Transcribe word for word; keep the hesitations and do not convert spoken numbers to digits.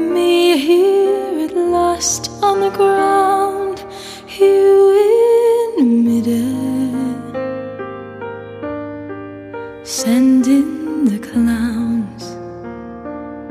Me here at last on the ground, you